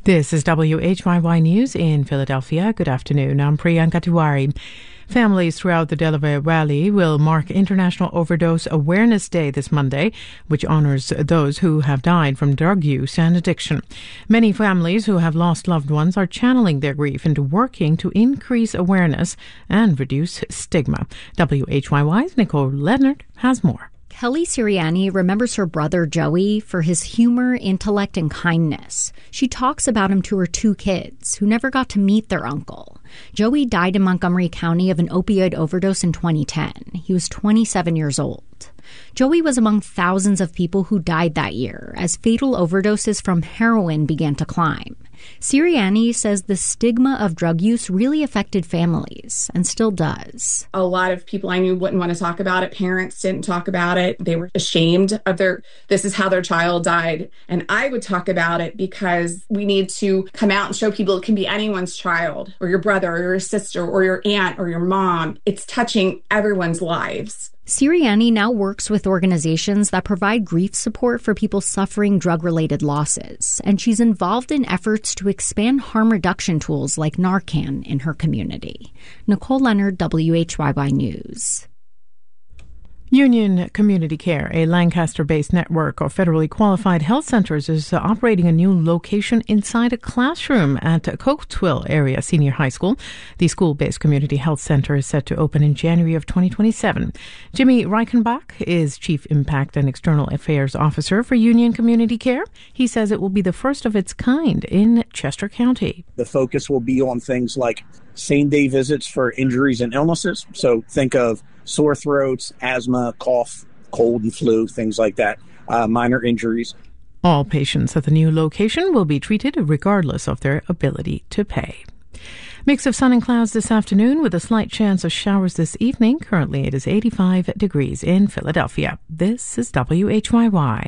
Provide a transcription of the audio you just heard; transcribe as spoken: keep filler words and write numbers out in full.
This is W H Y Y News in Philadelphia. Good afternoon. I'm Priyanka Tiwari. Families throughout the Delaware Valley will mark International Overdose Awareness Day this Monday, which honors those who have died from drug use and addiction. Many families who have lost loved ones are channeling their grief into working to increase awareness and reduce stigma. W H Y Y's Nicole Leonard has more. Kelly Sirianni remembers her brother Joey for his humor, intellect, and kindness. She talks about him to her two kids, who never got to meet their uncle. Joey died in Montgomery County of an opioid overdose in twenty ten. He was twenty-seven years old. Joey was among thousands of people who died that year as fatal overdoses from heroin began to climb. Sirianni says the stigma of drug use really affected families and still does. A lot of people I knew wouldn't want to talk about it. Parents didn't talk about it. They were ashamed of their, this is how their child died. And I would talk about it because we need to come out and show people it can be anyone's child or your brother or your sister or your aunt or your mom. It's touching everyone's lives. Sirianni now works with organizations that provide grief support for people suffering drug-related losses, and she's involved in efforts to expand harm reduction tools like Narcan in her community. Nicole Leonard, W H Y Y News. Union Community Care, a Lancaster-based network of federally qualified health centers, is operating a new location inside a classroom at Coatesville Area Senior High School. The school-based community health center is set to open in January of twenty twenty-seven. Jimmy Reichenbach is Chief Impact and External Affairs Officer for Union Community Care. He says it will be the first of its kind in Chester County. The focus will be on things like same-day visits for injuries and illnesses. So think of sore throats, asthma, cough, cold and flu, things like that, uh, minor injuries. All patients at the new location will be treated regardless of their ability to pay. Mix of sun and clouds this afternoon with a slight chance of showers this evening. Currently it is eighty-five degrees in Philadelphia. This is W H Y Y.